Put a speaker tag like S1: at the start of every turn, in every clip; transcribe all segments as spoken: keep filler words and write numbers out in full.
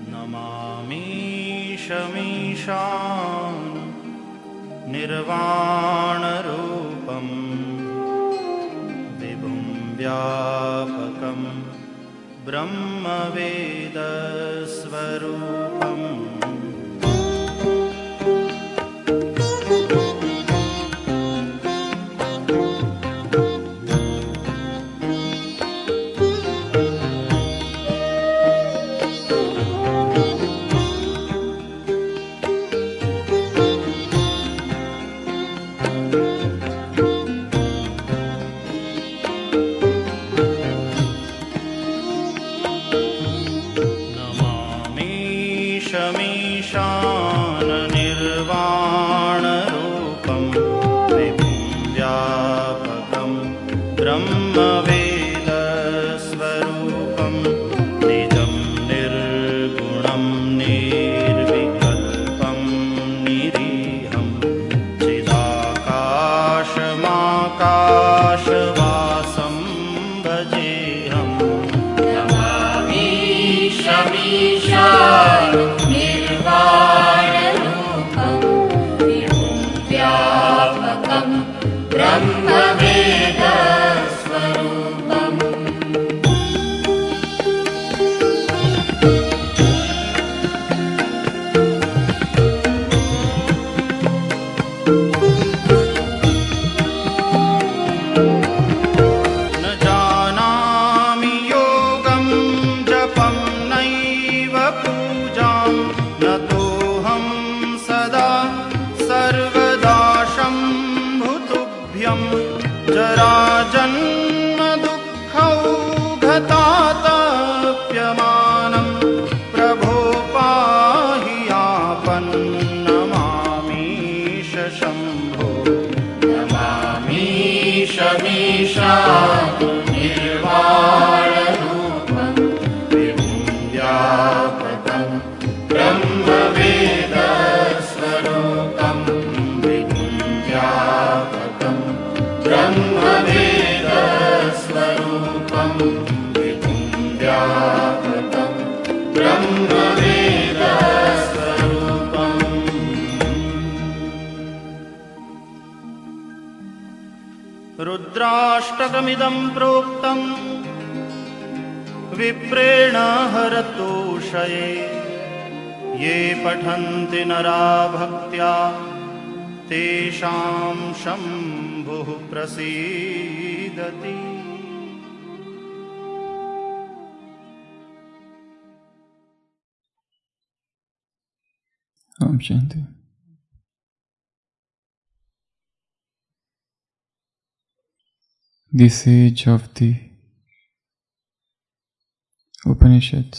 S1: नमामि शमीशान निर्वाणरूपं विभुं व्यापकं ब्रह्मवेदस्वरूपम्। शमीशान निर्वाणरूपं विभुं व्यापकं ब्रह्मवेदस्वरूपं निजं निर्गुणं निर्विकल्पं निरीहं चिदाकाशमाकाशवासं भजेऽहं।
S2: नमामि शमीशान निर्वाणरूपं विभुं व्यापकं ब्रह्मवेदस्वरूपम्।
S1: न जानामि योगं जपं नैव पूजां नतोऽहं सदा सर्वदा शम्भुतुभ्यं जराजन्म दुःखौघतातप्यमानं प्रभो पाहि आपन्नमामीश शम्भो।
S2: नमामि शमीशान निर्वाणरूपं विभुं व्यापकं ब्रह्मवेदस्वरूपं विभुं व्यापकं ब्रह्मवेदस्वरूपं विभुं व्यापकं ब्रह्मवेदस्वरूपम्।
S1: रुद्राष्टकमिदं प्रोक्तं विप्रेण हरतोषये ये पठन्ति नरा भक्त्या तेषां शम्भुः प्रसीदति।
S3: Om Shanti. The sage of the Upanishads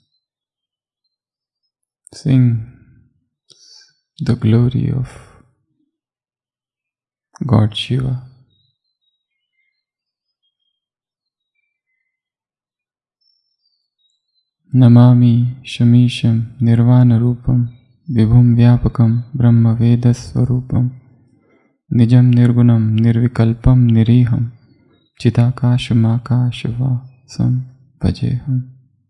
S3: sing the glory of God Shiva. Namami Shamisham Nirvana Rupam Vibhum Vyapakam Brahma Vedaswarupam Nijam Nirgunam Nirvikalpam Niriham Chidakashamakashavasam Bhajeham.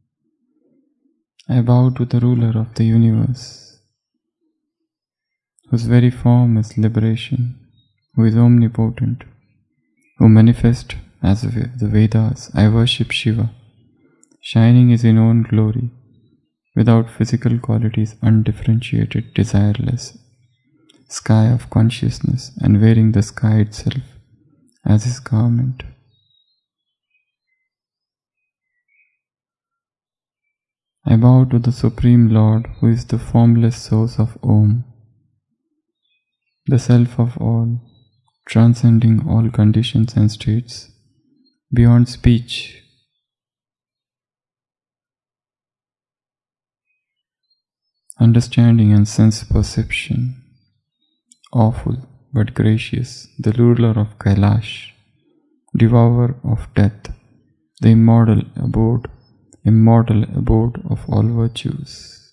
S3: I bow to the ruler of the universe, whose very form is liberation, who is omnipotent, who manifests as the Vedas. I worship Shiva, shining his own glory, without physical qualities, undifferentiated, desireless, sky of consciousness, and wearing the sky itself as his garment. I bow to the Supreme Lord, who is the formless source of Om, the self of all, transcending all conditions and states, beyond speech. Understanding and sense perception, awful but gracious, the ruler of Kailash, devourer of death, the immortal abode, immortal abode of all virtues.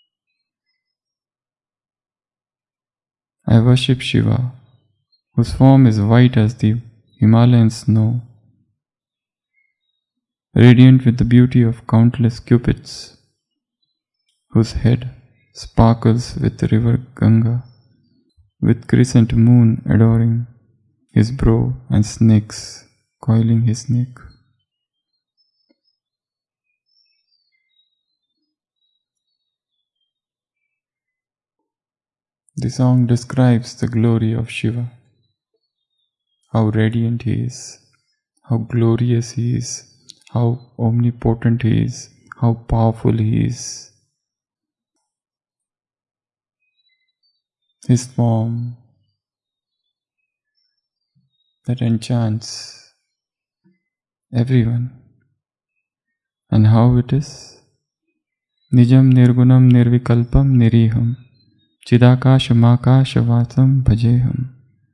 S3: I worship Shiva, whose form is white as the Himalayan snow, radiant with the beauty of countless cupids, whose head sparkles with the river Ganga, with crescent moon adoring his brow and snakes coiling his neck. The song describes the glory of Shiva, how radiant he is, how glorious he is, how omnipotent he is, how powerful he is. His form that enchants everyone. And how it is? Nijam nirgunam nirvikalpam niriham chidakashamakashavasam bhajeham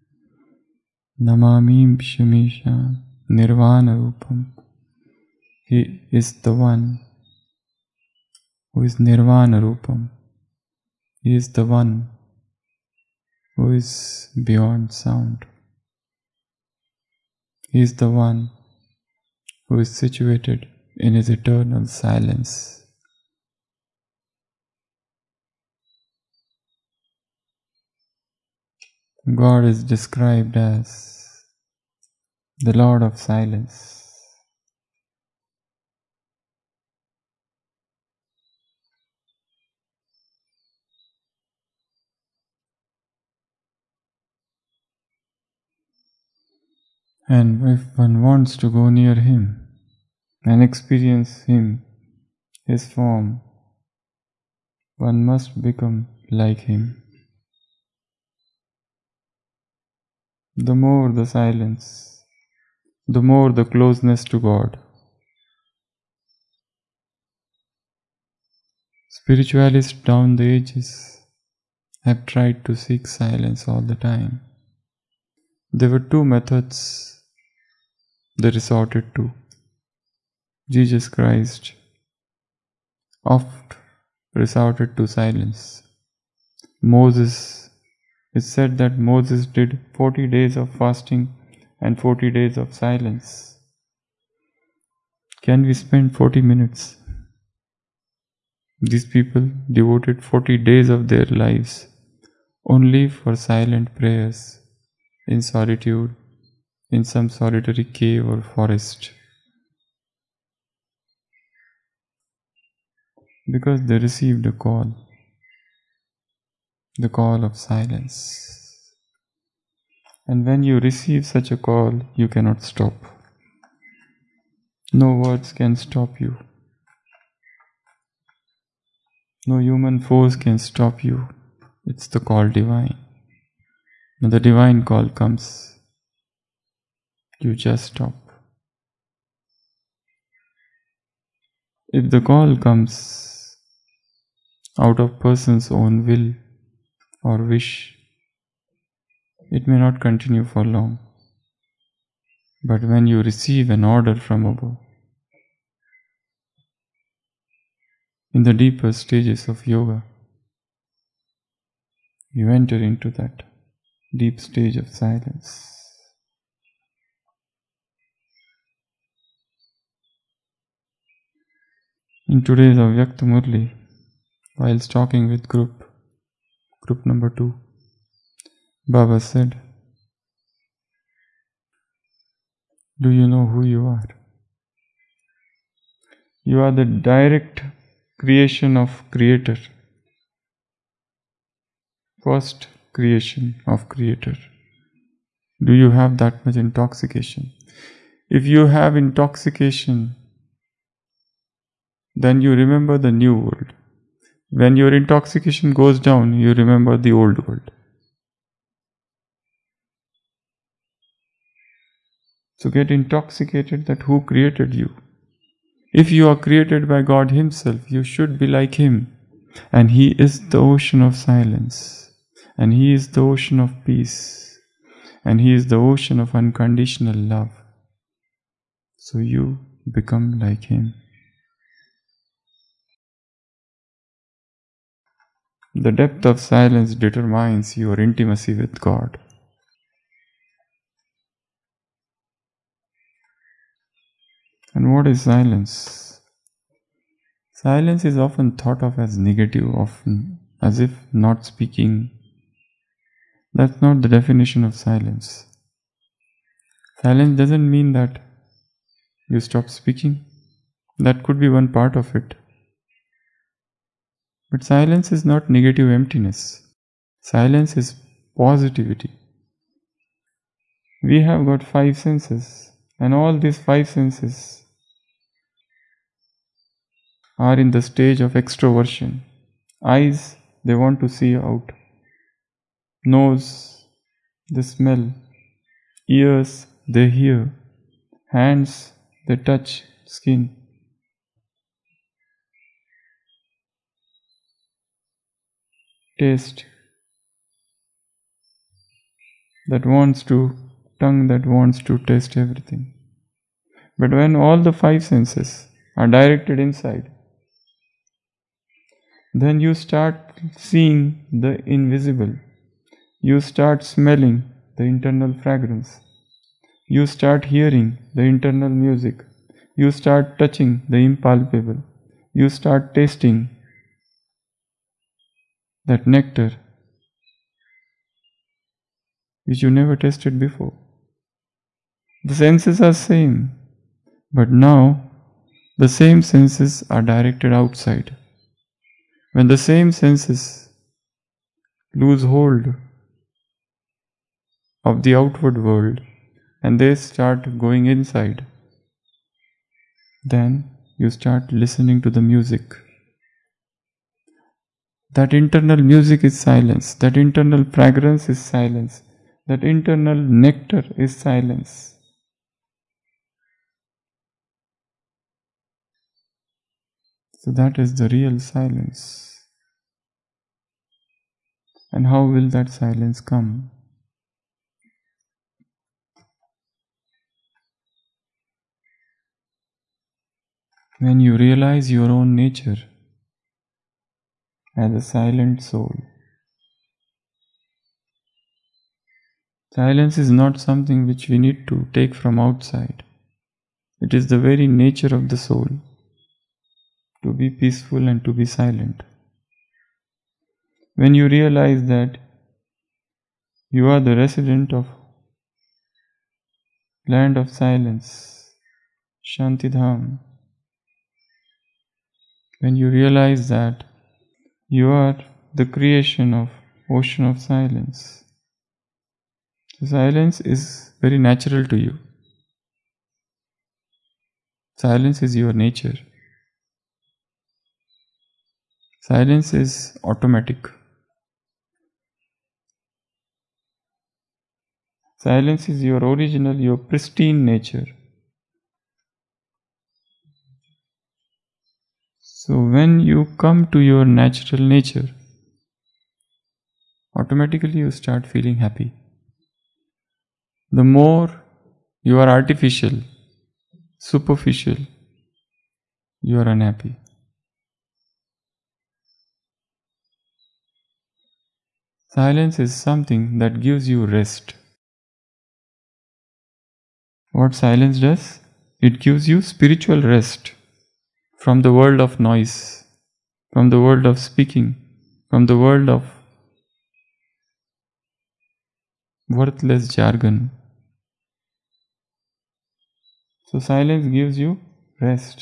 S3: namamim shamisha nirvana rupam. He is the one who is nirvana rupam. He is the one who is beyond sound. He is the one who is situated in his eternal silence. God is described as the Lord of Silence. And if one wants to go near Him and experience Him, His form, one must become like Him. The more the silence, the more the closeness to God. Spiritualists down the ages have tried to seek silence all the time. There were two methods they resorted to. Jesus Christ oft resorted to silence. Moses, it is said that Moses did forty days of fasting and forty days of silence. Can we spend forty minutes? These people devoted forty days of their lives only for silent prayers in solitude, in some solitary cave or forest. Because they received a call, the call of silence. And when you receive such a call, you cannot stop. No words can stop you. No human force can stop you. It's the call divine. When the divine call comes, you just stop. If the call comes out of person's own will or wish, it may not continue for long. But when you receive an order from above, in the deeper stages of yoga, you enter into that deep stage of silence. In today's Avyakta Murli, while talking with group, group number two, Baba said, "Do you know who you are? You are the direct creation of Creator. First creation of Creator. Do you have that much intoxication? If you have intoxication, then you remember the new world. When your intoxication goes down, you remember the old world. So get intoxicated that who created you. If you are created by God Himself, you should be like Him. And He is the ocean of silence. And He is the ocean of peace. And He is the ocean of unconditional love. So you become like Him. The depth of silence determines your intimacy with God. And what is silence? Silence is often thought of as negative, often as if not speaking. That's not the definition of silence. Silence doesn't mean that you stop speaking. That could be one part of it. But silence is not negative emptiness. Silence is positivity. We have got five senses, and all these five senses are in the stage of extroversion. Eyes, they want to see out. Nose, they smell. Ears, they hear. Hands, they touch skin. Taste, that wants to, tongue that wants to taste everything. But when all the five senses are directed inside, then you start seeing the invisible. You start smelling the internal fragrance. You start hearing the internal music. You start touching the impalpable. You start tasting that nectar which you never tasted before. The senses are same, but now the same senses are directed outside. When the same senses lose hold of the outward world and they start going inside, then you start listening to the music. That internal music is silence. That internal fragrance is silence. That internal nectar is silence. So that is the real silence. And how will that silence come? When you realize your own nature as a silent soul. Silence is not something which we need to take from outside. It is the very nature of the soul to be peaceful and to be silent. When you realize that you are the resident of land of silence, Shantidham, when you realize that you are the creation of ocean of silence, so silence is very natural to you. Silence is your nature. Silence is automatic. Silence is your original, your pristine nature. So when you come to your natural nature, automatically you start feeling happy. The more you are artificial, superficial, you are unhappy. Silence is something that gives you rest. What silence does? It gives you spiritual rest from the world of noise, from the world of speaking, from the world of worthless jargon. So silence gives you rest.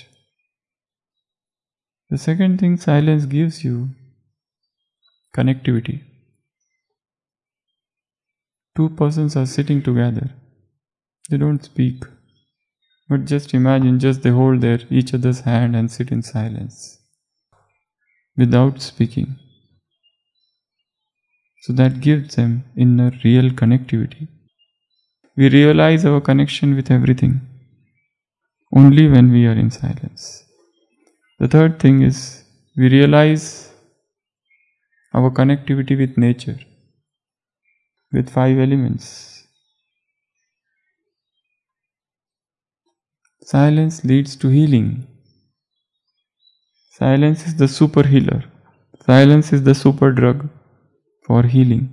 S3: The second thing silence gives you, connectivity. Two persons are sitting together. They don't speak, but just imagine just they hold their each other's hand and sit in silence without speaking. So that gives them inner real connectivity. We realize our connection with everything only when we are in silence. The third thing is we realize our connectivity with nature, with five elements. Silence leads to healing. Silence is the super healer. Silence is the super drug for healing.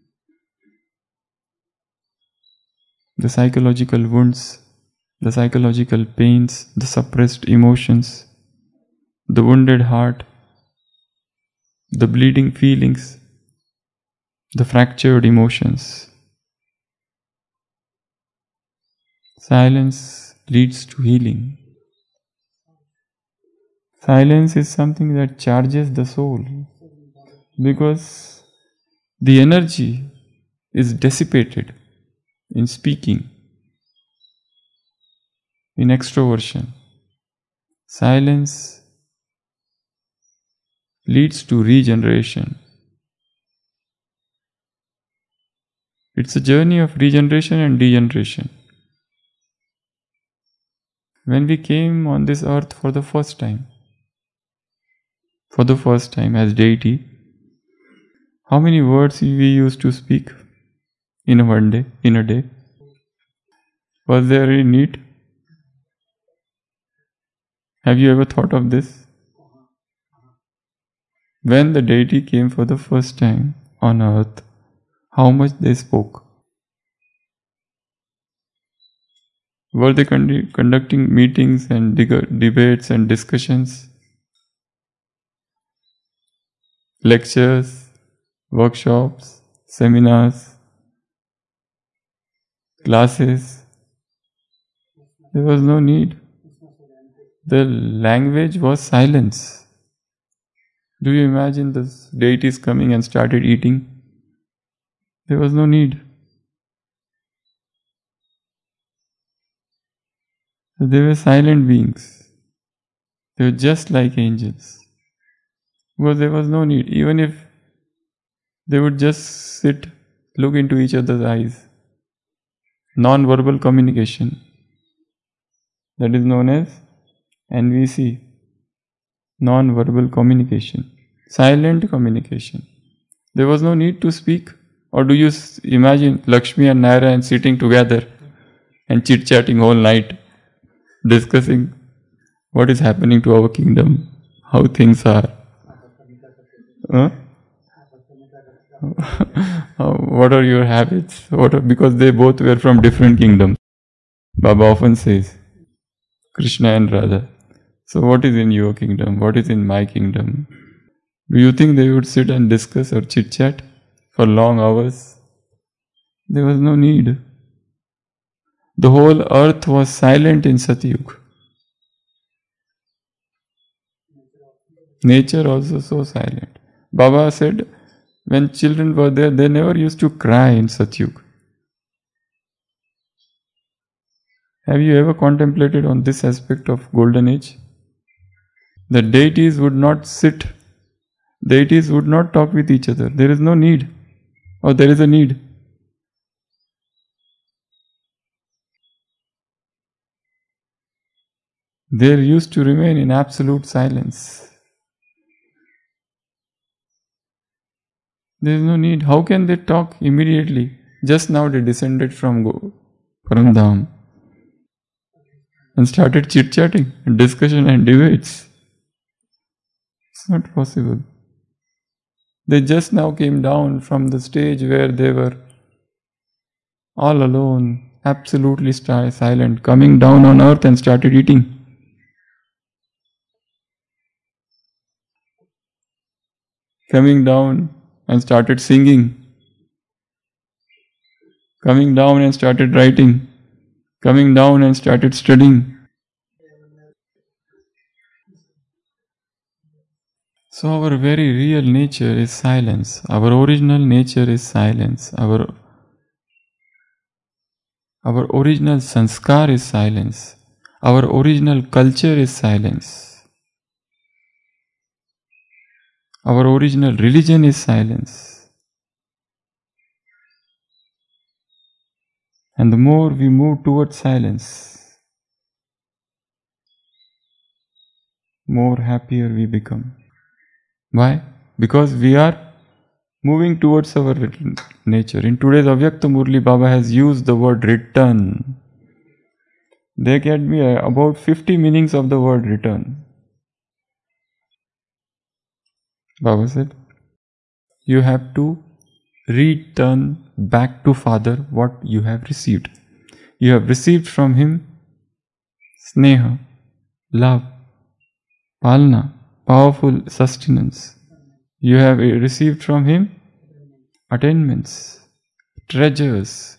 S3: The psychological wounds, the psychological pains, the suppressed emotions, the wounded heart, the bleeding feelings, the fractured emotions. Silence leads to healing. Silence is something that charges the soul because the energy is dissipated in speaking, in extroversion. Silence leads to regeneration. It's a journey of regeneration and degeneration. When we came on this earth for the first time, for the first time as deity, how many words we used to speak in a one day, in a day? Was there any need? Have you ever thought of this? When the deity came for the first time on earth, how much they spoke? Were they con- conducting meetings and dig- debates and discussions? Lectures, workshops, seminars, classes? There was no need. The language was silence. Do you imagine the deities coming and started eating? There was no need. They were silent beings. They were just like angels. Because there was no need. Even if they would just sit, look into each other's eyes. Non-verbal communication. That is known as N V C. Non-verbal communication. Silent communication. There was no need to speak. Or do you imagine Lakshmi and Narayan sitting together and chit-chatting all night, discussing what is happening to our kingdom, how things are? Huh? What are your habits? What are, because they both were from different kingdoms. Baba often says, Krishna and Radha. So what is in your kingdom? What is in my kingdom? Do you think they would sit and discuss or chit-chat for long hours? There was no need. The whole earth was silent in Satyug. Nature also so silent. Baba said, when children were there, they never used to cry in Satyug. Have you ever contemplated on this aspect of Golden Age? The deities would not sit, deities would not talk with each other. There is no need, or there is a need. They used to remain in absolute silence. There is no need. How can they talk immediately? Just now they descended from Paramdham and started chit-chatting, and discussion and debates. It's not possible. They just now came down from the stage where they were all alone, absolutely silent, coming down on earth and started eating. Coming down and started singing. Coming down and started writing. Coming down and started studying. So our very real nature is silence. Our original nature is silence. Our, our original sanskar is silence. Our original culture is silence. Our original religion is silence. And the more we move towards silence, more happier we become. Why? Because we are moving towards our nature. In today's Avyakta Murli, Baba has used the word return. There can be about fifty meanings of the word return. Baba said, you have to return back to Father what you have received. You have received from Him sneha, love, palna, powerful sustenance. You have received from Him attainments, treasures,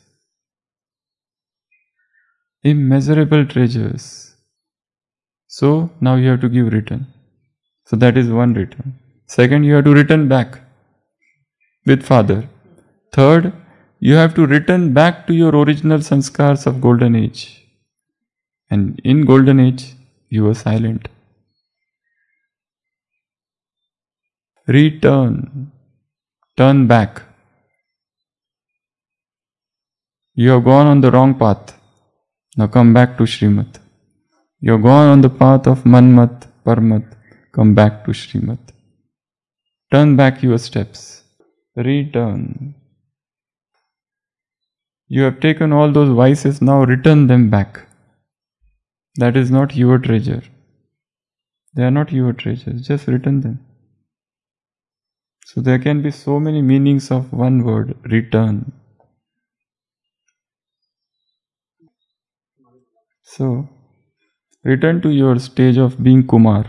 S3: immeasurable treasures. So now you have to give return. So that is one return. Second, you have to return back with Father. Third, you have to return back to your original sanskars of golden age. And in golden age, you were silent. Return. Turn back. You have gone on the wrong path. Now come back to Srimad. You have gone on the path of Manmat, Parmat. Come back to Srimad. Turn back your steps. Return. You have taken all those vices, now return them back. That is not your treasure. They are not your treasures, just return them. So there can be so many meanings of one word, return. So, return to your stage of being Kumar.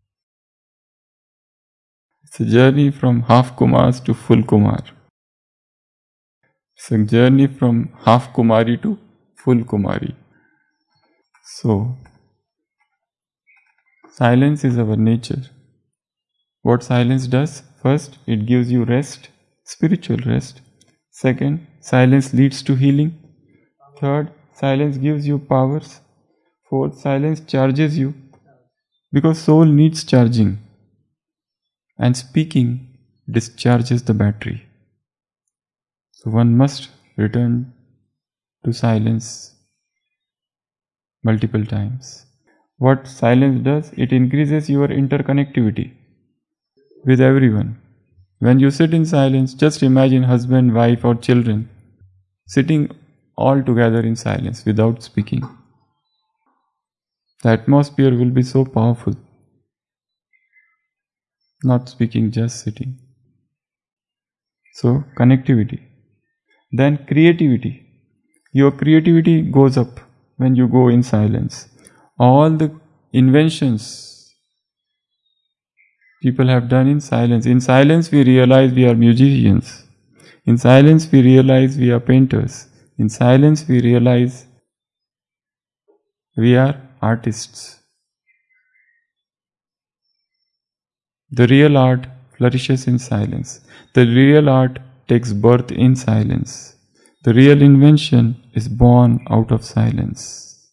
S3: It's a journey from half Kumars to full Kumar. It's a journey from half Kumari to full Kumari. So, silence is our nature. What silence does? First, it gives you rest, spiritual rest. Second, silence leads to healing. Third, silence gives you powers. Fourth, silence charges you. Because soul needs charging. And speaking discharges the battery. So one must return to silence multiple times. What silence does? It increases your interconnectivity with everyone. When you sit in silence, just imagine husband, wife or children sitting all together in silence without speaking. The atmosphere will be so powerful. Not speaking, just sitting. So, connectivity. Then creativity. Your creativity goes up when you go in silence. All the inventions people have done in silence. In silence we realize we are musicians. In silence we realize we are painters. In silence we realize we are artists. The real art flourishes in silence. The real art takes birth in silence. The real invention is born out of silence.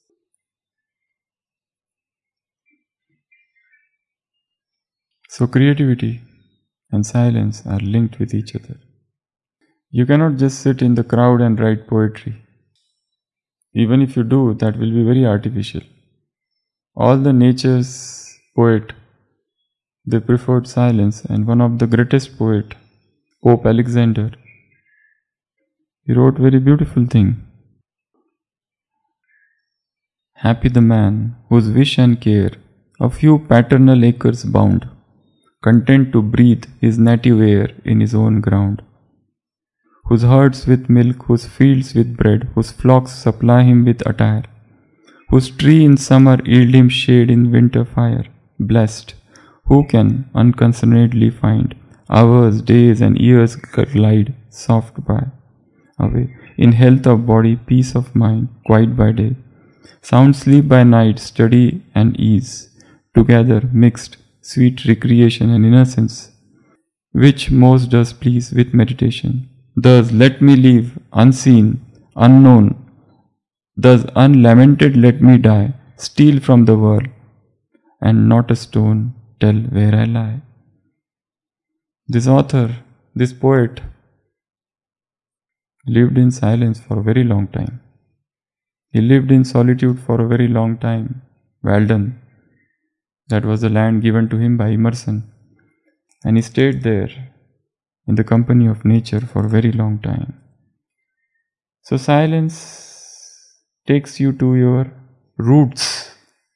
S3: So creativity and silence are linked with each other. You cannot just sit in the crowd and write poetry. Even if you do, that will be very artificial. All the nature's poet, they preferred silence, and one of the greatest poet, Pope Alexander, he wrote very beautiful thing. Happy the man whose wish and care a few paternal acres bound, content to breathe his native air in his own ground, whose herds with milk, whose fields with bread, whose flocks supply him with attire, whose tree in summer yield him shade in winter fire. Blessed, who can unconcernedly find hours, days and years glide soft by, away, in health of body, peace of mind, quiet by day, sound sleep by night, study and ease, together mixed, sweet recreation and innocence, which most does please with meditation. Thus let me live, unseen, unknown, thus unlamented let me die, steal from the world, and not a stone tell where I lie. This author, this poet, lived in silence for a very long time. He lived in solitude for a very long time. Walden, that was the land given to him by Emerson. And he stayed there in the company of nature for a very long time. So silence takes you to your roots.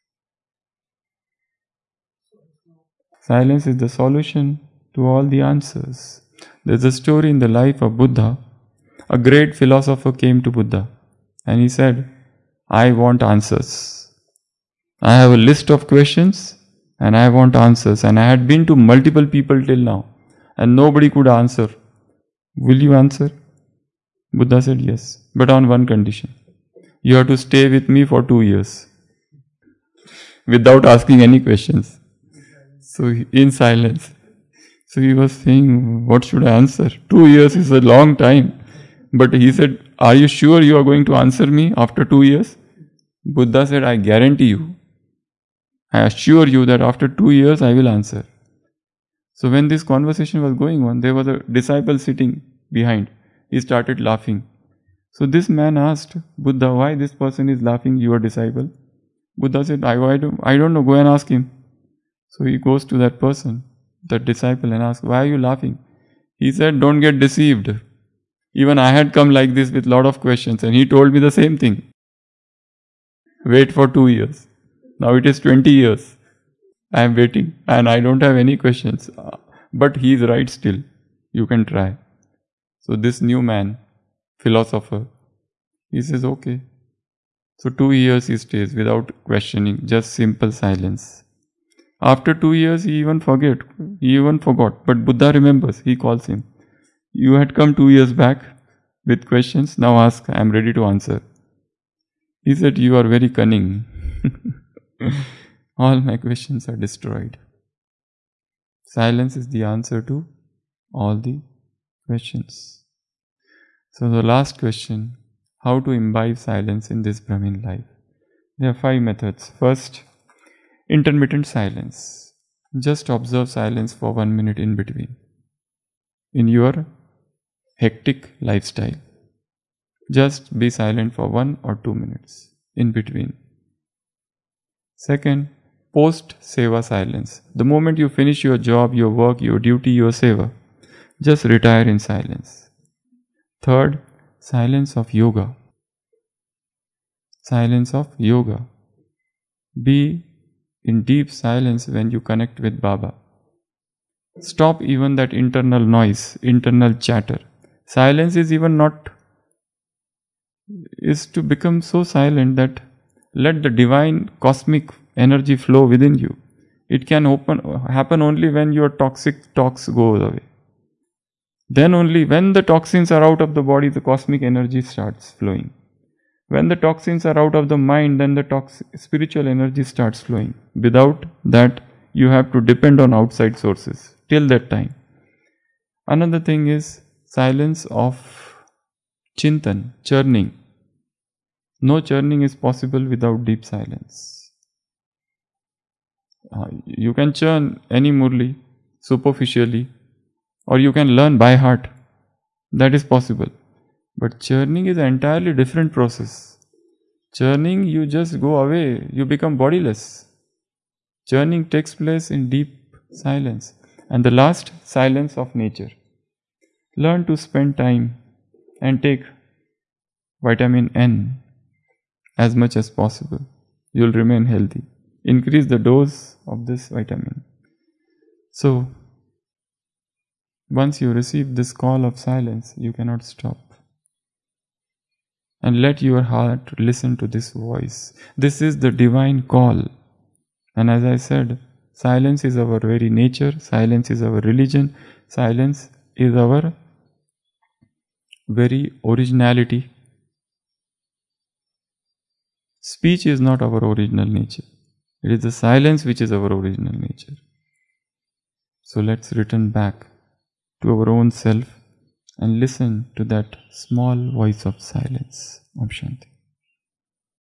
S3: Silence is the solution to all the answers. There's a story in the life of Buddha. A great philosopher came to Buddha and he said, I want answers. I have a list of questions and I want answers, and I had been to multiple people till now and nobody could answer. Will you answer? Buddha said yes, but on one condition. You have to stay with me for two years without asking any questions. So in silence. So he was saying, what should I answer? Two years is a long time. But he said, are you sure you are going to answer me after two years? Buddha said, I guarantee you. I assure you that after two years I will answer. So when this conversation was going on, there was a disciple sitting behind. He started laughing. So this man asked Buddha, why this person is laughing, your disciple? Buddha said, I, I, don't, I don't know, go and ask him. So he goes to that person, that disciple, and asks, why are you laughing? He said, don't get deceived. Even I had come like this with lot of questions and he told me the same thing. Wait for two years. Now it is twenty years. I am waiting and I don't have any questions. But he is right still. You can try. So this new man, philosopher, he says, okay. So two years he stays without questioning, just simple silence. After two years he even forget, he even forgot. But Buddha remembers, he calls him. You had come two years back with questions, now ask, I am ready to answer. He said, you are very cunning. All my questions are destroyed. Silence is the answer to all the questions. So the last question, how to imbibe silence in this Brahmin life? There are five methods. First, intermittent silence. Just observe silence for one minute in between. In your hectic lifestyle, just be silent for one or two minutes in between. Second, post-seva silence. The moment you finish your job, your work, your duty, your seva, just retire in silence. Third, silence of yoga. Silence of yoga. Be in deep silence when you connect with Baba. Stop even that internal noise, internal chatter. Silence is even not, is to become so silent that let the divine cosmic energy flow within you. It can open, happen only when your toxic talks go away. Then only when the toxins are out of the body, the cosmic energy starts flowing. When the toxins are out of the mind, then the toxic spiritual energy starts flowing. Without that, you have to depend on outside sources till that time. Another thing is silence of chintan, churning. No churning is possible without deep silence. Uh, you can churn any murli superficially, or you can learn by heart. That is possible. But churning is an entirely different process. Churning, you just go away, you become bodiless. Churning takes place in deep silence. And the last, silence of nature. Learn to spend time and take vitamin N as much as possible. You will remain healthy. Increase the dose of this vitamin. So, once you receive this call of silence, you cannot stop. And let your heart listen to this voice. This is the divine call. And as I said, silence is our very nature, silence is our religion, silence is our very originality. Speech is not our original nature. It is the silence which is our original nature. So let's return back to our own self and listen to that small voice of silence. Om Shanti.